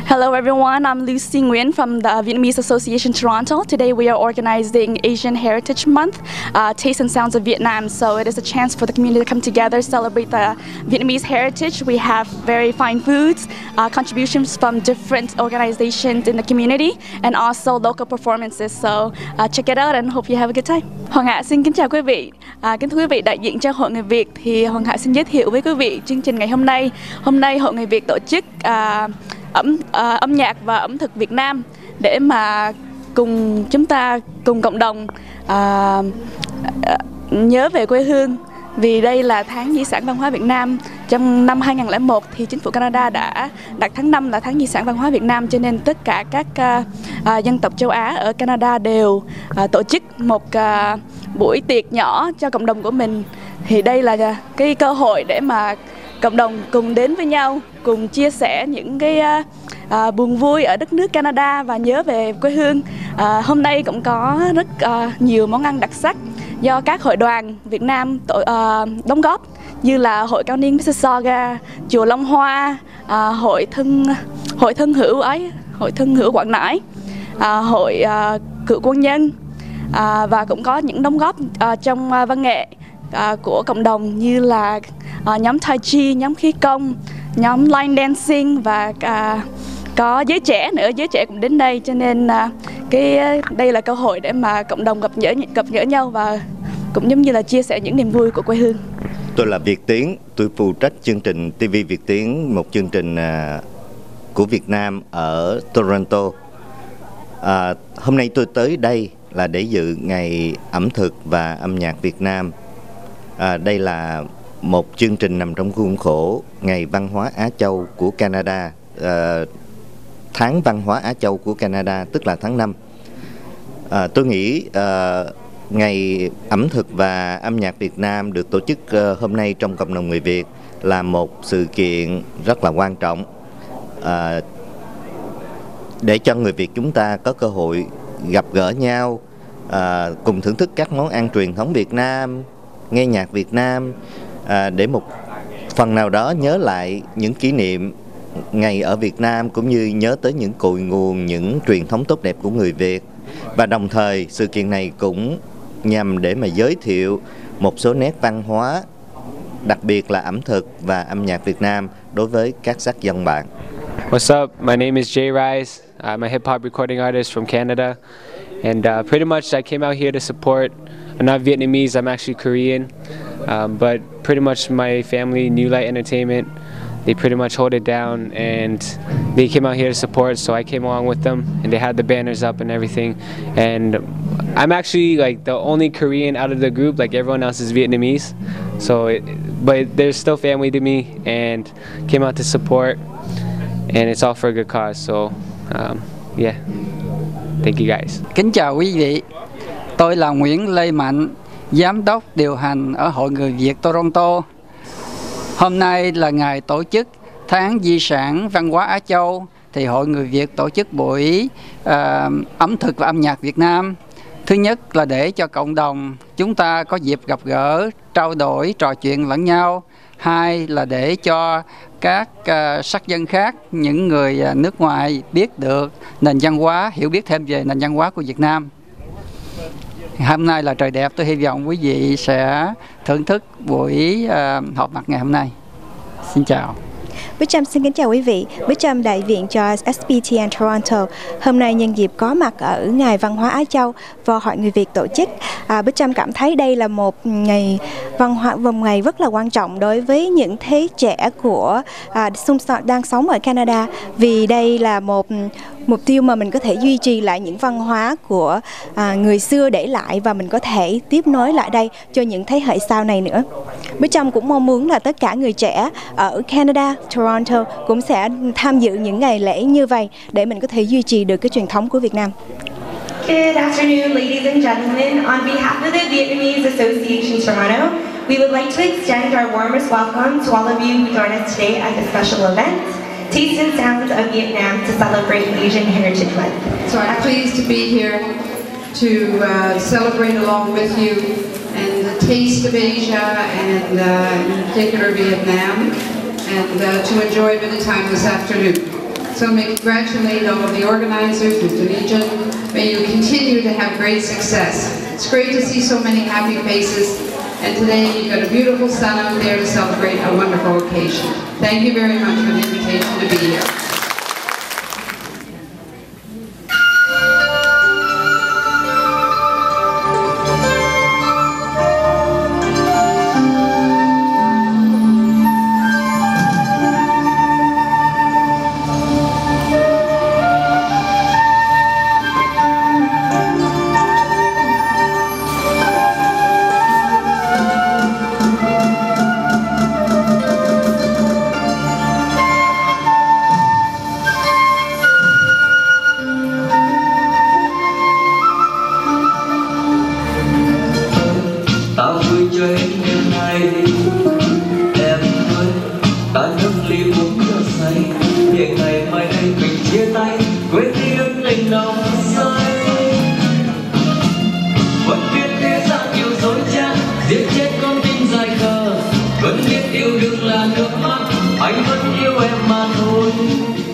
Hello everyone, I'm Lucy Nguyen from the Vietnamese Association Toronto. Today we are organizing Asian Heritage Month, Taste and Sounds of Vietnam. So it is a chance for the community to come together, celebrate the Vietnamese heritage. We have very fine foods, contributions from different organizations in the community, and also local performances. So check it out and hope you have a good time. Hoàng Hạ xin kính chào quý vị. Kính thưa quý vị, đại diện cho Hội Người Việt thì Hoàng Hạ xin giới thiệu với quý vị chương trình ngày hôm nay. Hôm nay Hội Người Việt tổ chức âm nhạc và ẩm thực Việt Nam để mà chúng ta cùng cộng đồng nhớ về quê hương. Vì đây là tháng di sản văn hóa Việt Nam. Trong năm 2001 thì chính phủ Canada đã đặt tháng 5 là tháng di sản văn hóa Việt Nam, cho nên tất cả các dân tộc châu Á ở Canada đều tổ chức một buổi tiệc nhỏ cho cộng đồng của mình. Thì đây là cái cơ hội để mà cộng đồng cùng đến với nhau, cùng chia sẻ những cái buồn vui ở đất nước Canada và nhớ về quê hương. Hôm nay cũng có rất nhiều món ăn đặc sắc do các hội đoàn Việt Nam đóng góp, như là Hội Cao niên Mississauga, Chùa Long Hoa, Hội thân hữu Quảng Ngãi, Hội cựu quân nhân, và cũng có những đóng góp trong văn nghệ của cộng đồng như là nhóm Tai Chi, nhóm khí công, nhóm line dancing và có giới trẻ nữa, giới trẻ cũng đến đây, cho nên đây là cơ hội để mà cộng đồng gặp gỡ nhau và cũng giống như là chia sẻ những niềm vui của quê hương. Tôi là Việt Tiến, tôi phụ trách chương trình TV Việt Tiến, một chương trình của Việt Nam ở Toronto. Hôm nay tôi tới đây là để dự ngày ẩm thực và âm nhạc Việt Nam. Đây là một chương trình nằm trong khuôn khổ Ngày Văn hóa Á Châu của Canada, tháng Văn hóa Á Châu của Canada, tức là tháng 5. Tôi nghĩ Ngày ẩm thực và âm nhạc Việt Nam được tổ chức hôm nay trong cộng đồng người Việt là một sự kiện rất là quan trọng để cho người Việt chúng ta có cơ hội gặp gỡ nhau, cùng thưởng thức các món ăn truyền thống Việt Nam, nghe nhạc Việt Nam, để một phần nào đó nhớ lại những kỷ niệm ngày ở Việt Nam, cũng như nhớ tới những cội nguồn, những truyền thống tốt đẹp của người Việt. Và đồng thời sự kiện này cũng nhằm để mà giới thiệu một số nét văn hóa, đặc biệt là ẩm thực và âm nhạc Việt Nam đối với các sắc dân bạn. What's up? My name is Jay Rise. I'm a hip hop recording artist from Canada, and pretty much I came out here to support. I'm not Vietnamese, I'm actually Korean, but pretty much my family, New Light Entertainment, they pretty much hold it down, and they came out here to support, so I came along with them, and they had the banners up and everything. And I'm actually like the only Korean out of the group, like everyone else is Vietnamese, but they're still family to me, and came out to support, and it's all for a good cause, so yeah, thank you guys. Kính chào quý vị, tôi là Nguyễn Lê Mạnh, Giám đốc điều hành ở Hội Người Việt Toronto. Hôm nay là ngày tổ chức tháng di sản văn hóa Á Châu, thì Hội Người Việt tổ chức buổi ẩm thực và âm nhạc Việt Nam. Thứ nhất là để cho cộng đồng chúng ta có dịp gặp gỡ, trao đổi, trò chuyện lẫn nhau. Hai là để cho các sắc dân khác, những người nước ngoài biết được nền văn hóa, hiểu biết thêm về nền văn hóa của Việt Nam. Hôm nay là trời đẹp, tôi hy vọng quý vị sẽ thưởng thức buổi họp mặt ngày hôm nay. Xin chào. Bích Trâm xin kính chào quý vị. Bích Trâm đại diện cho SPTN Toronto. Hôm nay nhân dịp có mặt ở Ngày Văn hóa Á Châu và Hội Người Việt tổ chức, Bích Trâm cảm thấy đây là một ngày văn hóa, một ngày rất là quan trọng đối với những thế trẻ của đang sống ở Canada, vì đây là một mục tiêu mà mình có thể duy trì lại những văn hóa của người xưa để lại, và mình có thể tiếp nối lại đây cho những thế hệ sau này nữa. Bích Trâm cũng mong muốn là tất cả người trẻ ở Canada, Toronto cũng sẽ tham dự những ngày lễ như vậy để mình có thể duy trì được cái truyền thống của Việt Nam. Good afternoon, ladies and gentlemen. On behalf of the Vietnamese Association Toronto, we would like to extend our warmest welcome to all of you who join us today at this special event, Taste and Sounds of Vietnam, to celebrate Asian Heritage Month. So I'm pleased to be here to celebrate along with you and the taste of Asia and in particular Vietnam, and to enjoy a bit of time this afternoon. So may congratulate all of the organizers, Mr. Legion. May you continue to have great success. It's great to see so many happy faces. And today you've got a beautiful sun out there to celebrate a wonderful occasion. Thank you very much for the invitation to be here. Vẫn biết yêu đương là nước mắt, anh vẫn yêu em mà thôi.